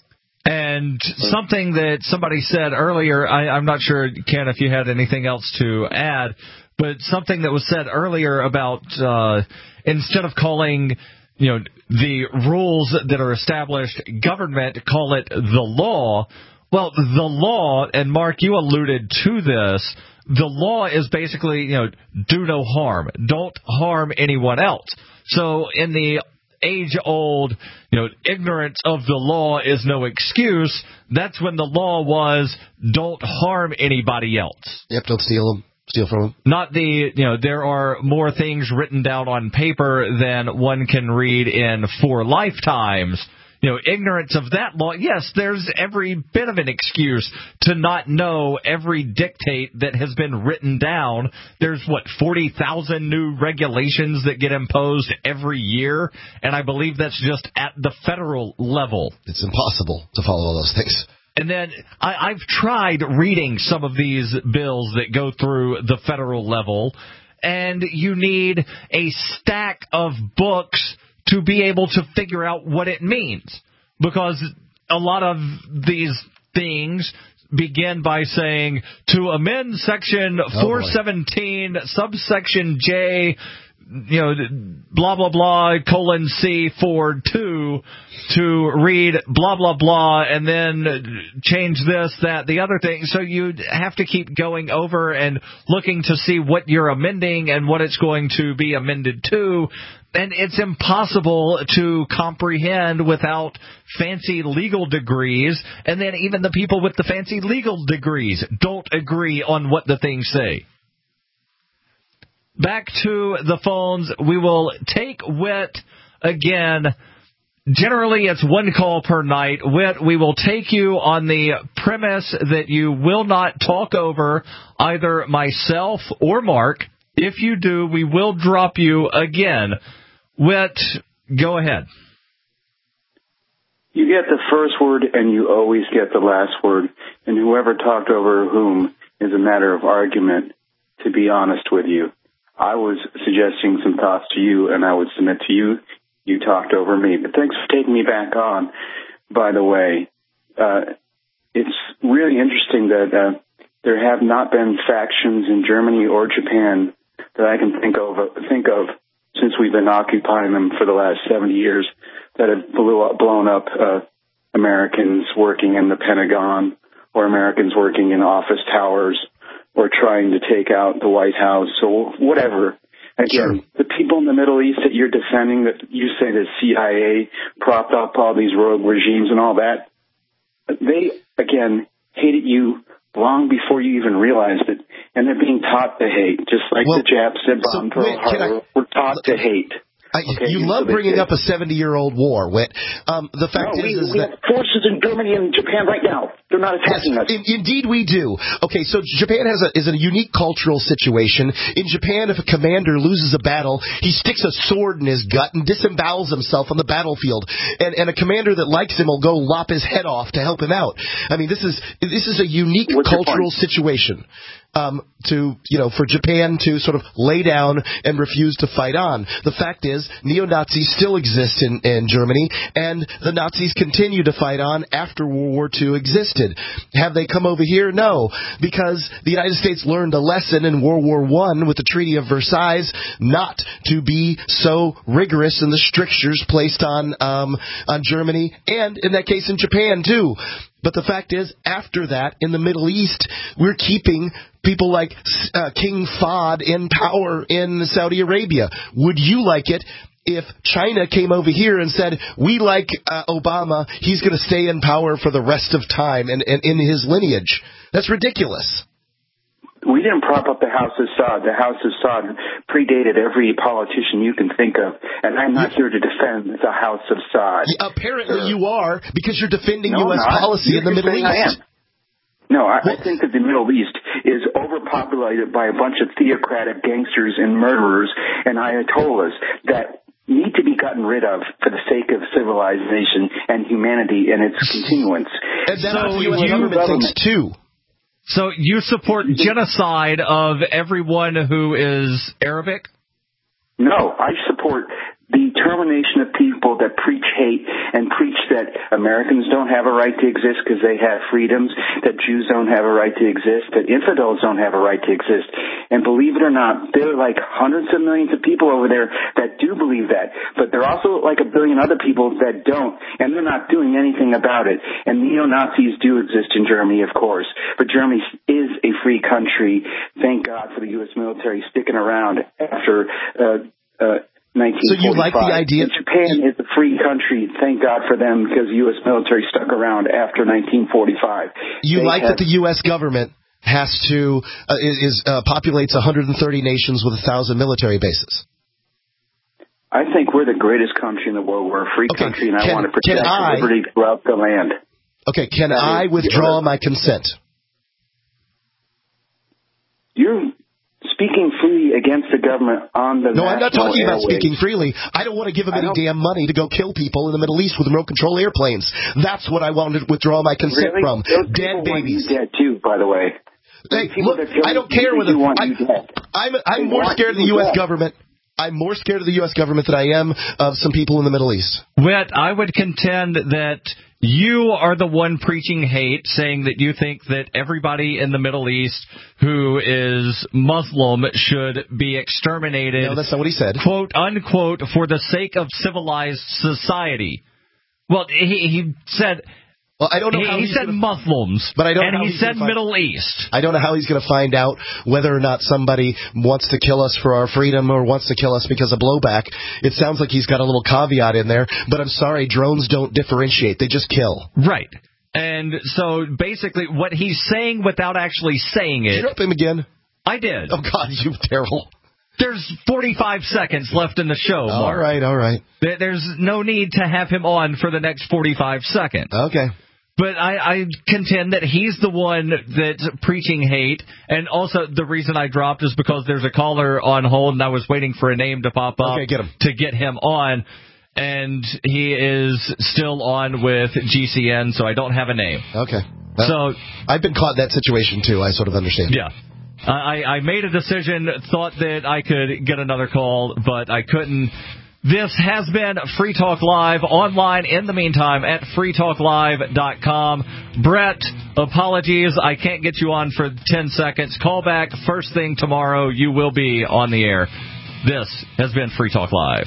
And something that somebody said earlier, I, I'm not sure, Ken, if you had anything else to add, but something that was said earlier about uh, instead of calling, you know, the rules that are established government, call it the law. Well, the law, and Mark, you alluded to this, the law is basically, you know, do no harm. Don't harm anyone else. So in the age-old, you know, ignorance of the law is no excuse, that's when the law was don't harm anybody else. Yep, don't steal them. Steal from them. Not the, you know, there are more things written down on paper than one can read in four lifetimes. You know, ignorance of that law, yes, there's every bit of an excuse to not know every dictate that has been written down. There's, what, forty thousand new regulations that get imposed every year, and I believe that's just at the federal level. It's impossible to follow all those things. And then I, I've tried reading some of these bills that go through the federal level, and you need a stack of books to be able to figure out what it means. Because a lot of these things begin by saying, to amend Section oh, four seventeen, subsection J, you know, blah, blah, blah, colon C for two, to read blah, blah, blah, and then change this, that, the other thing. So you have to keep going over and looking to see what you're amending and what it's going to be amended to. And it's impossible to comprehend without fancy legal degrees. And then even the people with the fancy legal degrees don't agree on what the things say. Back to the phones. We will take Whit again. Generally, it's one call per night. Whit, we will take you on the premise that you will not talk over either myself or Mark. If you do, we will drop you again. Whit, go ahead. You get the first word and you always get the last word. And whoever talked over whom is a matter of argument, to be honest with you. I was suggesting some thoughts to you, and I would submit to you. You talked over me. But thanks for taking me back on, by the way. Uh, it's really interesting that uh, there have not been factions in Germany or Japan that I can think of, think of since we've been occupying them for the last seventy years that have blew up, blown up uh, Americans working in the Pentagon or Americans working in office towers or trying to take out the White House or whatever. Again, sure. The people in the Middle East that you're defending, that you say the C I A propped up all these rogue regimes and all that, they, again, hated you long before you even realized it. And they're being taught to hate, just like well, the Japs said bomb so, Pearl Harbor. We're taught to hate. I, okay, you love so bringing up a seventy-year-old war, Whit. Um, the fact no, is, we, is we that have forces in Germany and Japan right now. They're not attacking yes, us. In, indeed, we do. Okay, so Japan has a, is a unique cultural situation. In Japan, if a commander loses a battle, he sticks a sword in his gut and disembowels himself on the battlefield. And, and a commander that likes him will go lop his head off to help him out. I mean, this is this is a unique What's cultural situation. Um, to, you know, for Japan to sort of lay down and refuse to fight on. The fact is, neo-Nazis still exist in, in Germany, and the Nazis continue to fight on after World War Two existed. Have they come over here? No, because the United States learned a lesson in World War One with the Treaty of Versailles not to be so rigorous in the strictures placed on um, on Germany, and in that case in Japan too. But the fact is, after that, in the Middle East, we're keeping people like uh, King Fahd in power in Saudi Arabia. Would you like it if China came over here and said, we like uh, Obama, he's going to stay in power for the rest of time and, and in his lineage? That's ridiculous. We didn't prop up the House of Saud. The House of Saud predated every politician you can think of, and I'm not here to defend the House of Saud. Yeah, apparently you are, because you're defending no, U S not. policy You're in the Middle East. I am. No, I, I think that the Middle East is overpopulated by a bunch of theocratic gangsters and murderers, and Ayatollahs that need to be gotten rid of for the sake of civilization and humanity and its continuance. And that's So what the U S you- government thinks too. So you support genocide of everyone who is Arabic? No, I support the termination of people that preach hate and preach that Americans don't have a right to exist because they have freedoms, that Jews don't have a right to exist, that infidels don't have a right to exist. And believe it or not, there are like hundreds of millions of people over there that do believe that. But there are also like a billion other people that don't, and they're not doing anything about it. And neo-Nazis do exist in Germany, of course. But Germany is a free country. Thank God for the U S military sticking around after uh, uh, nineteen forty-five. So you like the idea? And Japan is a free country. Thank God for them because the U S military stuck around after nineteen forty-five. You They like have, that the U S government has to uh, is uh, populates one hundred thirty nations with a thousand military bases. I think we're the greatest country in the world. We're a free Okay, country, and I can- want to protect can I- liberty throughout the land. Okay, can That I is- withdraw my consent? You're speaking freely against the government on the No, I'm not national talking about airwaves. speaking freely. I don't want to give them I any don't- damn money to go kill people in the Middle East with remote control airplanes. That's what I wanted to withdraw my consent Really? from. Those Dead people want babies. you dead too, by the way. Hey, People look, that kill I don't you, care they whether do want I'm, you dead. I'm, I'm They more want scared of the you U S dead. government. I'm more scared of the U S government than I am of some people in the Middle East. Whit, I would contend that you are the one preaching hate, saying that you think that everybody in the Middle East who is Muslim should be exterminated. No, that's not what he said. Quote, unquote, for the sake of civilized society. Well, he, he said... Well, I don't know he, how he he's said gonna, Muslims, but I don't and know how he he's said gonna find- Middle East. I don't know how he's going to find out whether or not somebody wants to kill us for our freedom or wants to kill us because of blowback. It sounds like he's got a little caveat in there, but I'm sorry, drones don't differentiate. They just kill. Right. And so basically what he's saying without actually saying it... Did you drop him again? I did. Oh, God, you terrible. There's forty-five seconds left in the show, Mark. All right, all right. There- There's no need to have him on for the next forty-five seconds. Okay. But I, I contend that he's the one that's preaching hate, and also the reason I dropped is because there's a caller on hold, and I was waiting for a name to pop up Okay, get him. to get him on, and he is still on with G C N, so I don't have a name. Okay. Well, So I've been caught in that situation, too. I sort of understand. yeah. I, I made a decision, thought that I could get another call, but I couldn't. This has been Free Talk Live, online in the meantime at free talk live dot com. Brett, apologies, I can't get you on for ten seconds. Call back first thing tomorrow. You will be on the air. This has been Free Talk Live.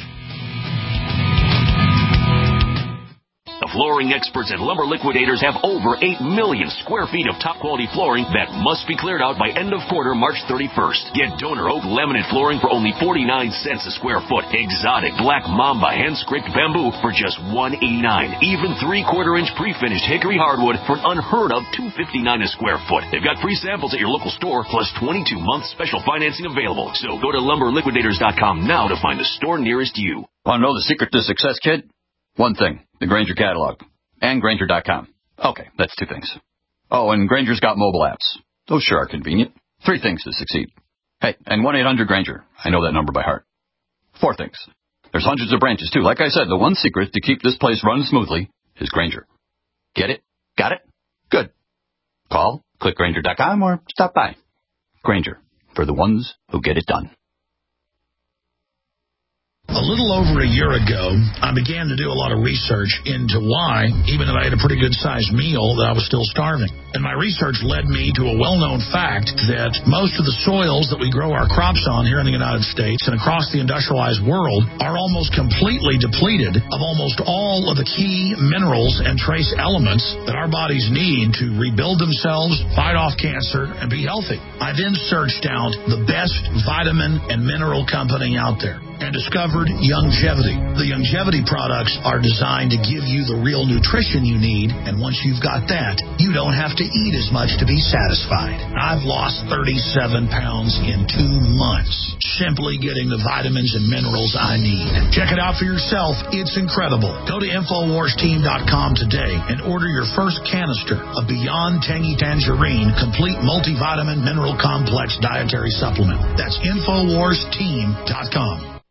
The flooring experts at Lumber Liquidators have over eight million square feet of top-quality flooring that must be cleared out by end of quarter March thirty-first. Get donor oak laminate flooring for only forty-nine cents a square foot. Exotic black mamba hand-scraped bamboo for just one eighty-nine. Even three-quarter inch pre-finished hickory hardwood for an unheard of two fifty-nine a square foot. They've got free samples at your local store plus twenty-two months special financing available. So go to lumber liquidators dot com now to find the store nearest you. Want to know the secret to success, kid? One thing, the Grainger catalog. And Grainger dot com. Okay, that's two things. Oh, and Grainger's got mobile apps. Those sure are convenient. Three things to succeed. Hey, and one eight hundred Grainger. I know that number by heart. Four things. There's hundreds of branches, too. Like I said, the one secret to keep this place running smoothly is Grainger. Get it? Got it? Good. Call, click Grainger dot com, or stop by. Grainger, for the ones who get it done. A little over a year ago, I began to do a lot of research into why, even if I had a pretty good-sized meal, that I was still starving. And my research led me to a well-known fact that most of the soils that we grow our crops on here in the United States and across the industrialized world are almost completely depleted of almost all of the key minerals and trace elements that our bodies need to rebuild themselves, fight off cancer, and be healthy. I then searched out the best vitamin and mineral company out there and discovered Youngevity. The Youngevity products are designed to give you the real nutrition you need, and once you've got that, you don't have to eat as much to be satisfied. I've lost thirty-seven pounds in two months, simply getting the vitamins and minerals I need. Check it out for yourself. It's incredible. Go to infowars team dot com today and order your first canister of Beyond Tangy Tangerine Complete Multivitamin Mineral Complex Dietary Supplement. That's infowars team dot com.